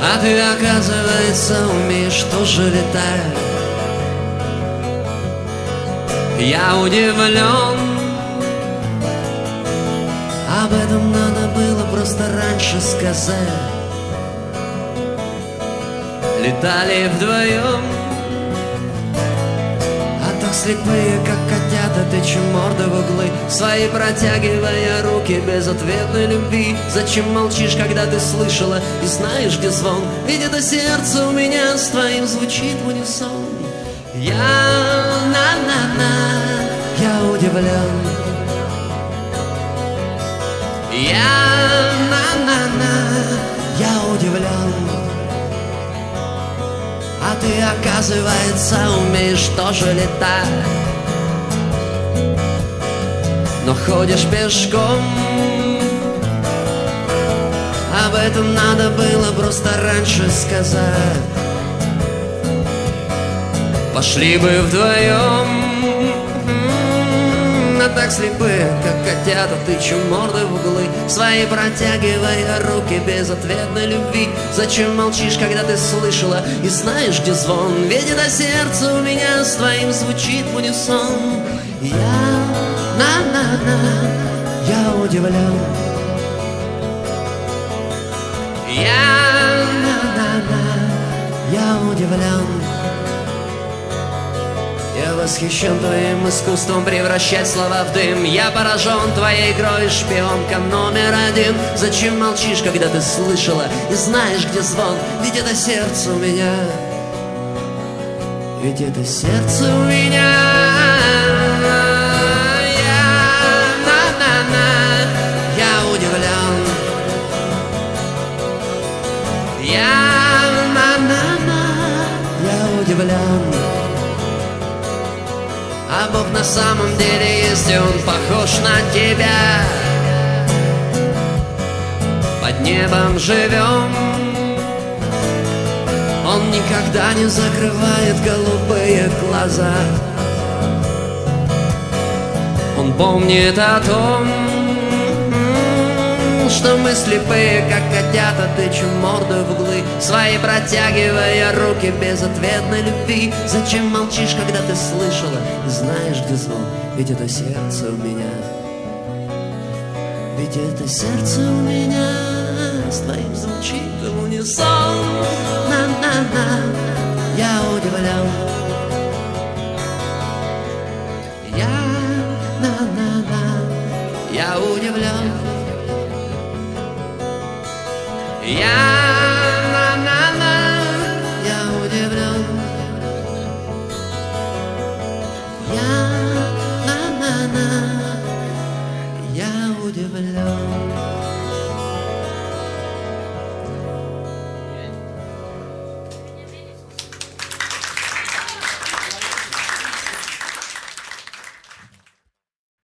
А ты, оказывается, умеешь тоже летать. Я удивлен. Об этом надо было просто раньше сказать. Летали вдвоем, а так слепые, как котята, тычем морды в углы, свои протягивая руки безответной любви. Зачем молчишь, когда ты слышала и знаешь, где звон? Ведь это сердце у меня с твоим звучит в унисон. Я на-на-на, я удивлен. Я на-на-на, я удивлен. А ты, оказывается, умеешь тоже летать, но ходишь пешком. Об этом надо было просто раньше сказать. Пошли бы вдвоем, а так слепые, как котята, тычем морды в углы, свои протягивая руки безответной любви. Зачем молчишь, когда ты слышала и знаешь, где звон? Ведь это сердце у меня с твоим звучит в унисон. Я на-на-на, я удивлен. Я на-на-на, я удивлен. Я восхищен твоим искусством превращать слова в дым. Я поражен твоей игрой, шпионка номер один. Зачем молчишь, когда ты слышала и знаешь, где звон? Ведь это сердце у меня, ведь это сердце у меня. Я на-на-на, я удивлен. Я на-на-на, я удивлен. А Бог на самом деле есть, и Он похож на тебя. Под небом живем. Он никогда не закрывает голубые глаза. Он помнит о том, что мы слепые, как котята, тычем морды в углы, свои протягивая руки безответной любви. Зачем молчишь, когда ты слышала и знаешь, где звон? Ведь это сердце у меня, ведь это сердце у меня с твоим звучит в унисон. На-на-на, я удивлен. Я на-на-на, я удивлен. Я